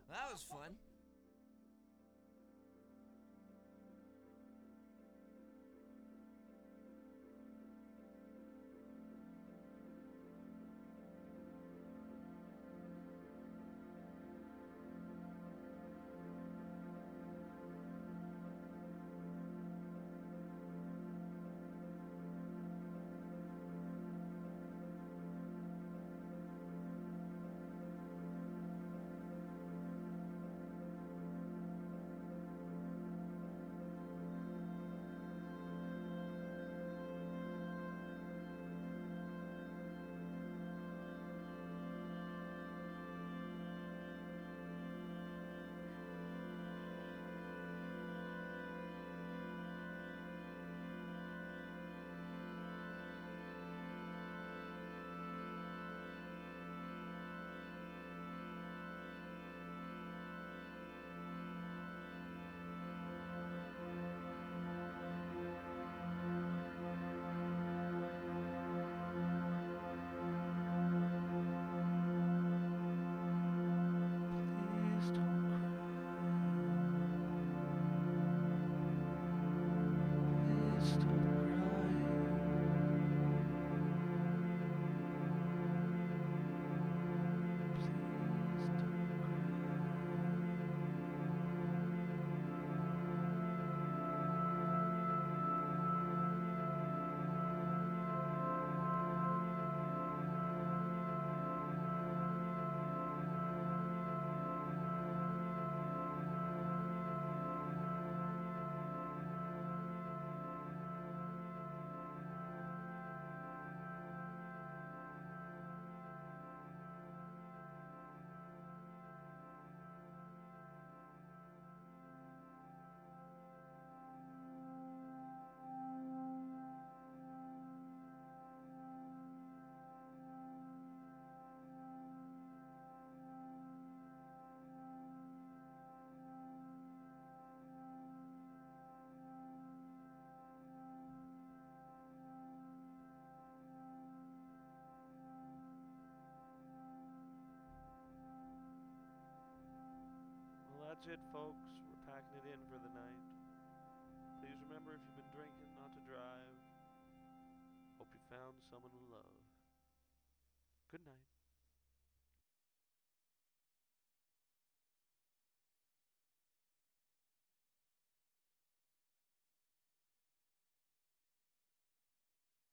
That was fun. Please don't cry. Please stop crying. Please don't Well, that's it, folks. We're packing it in for the night. Please remember, if you've been drinking, not to drive. Hope you found someone to love. Good night.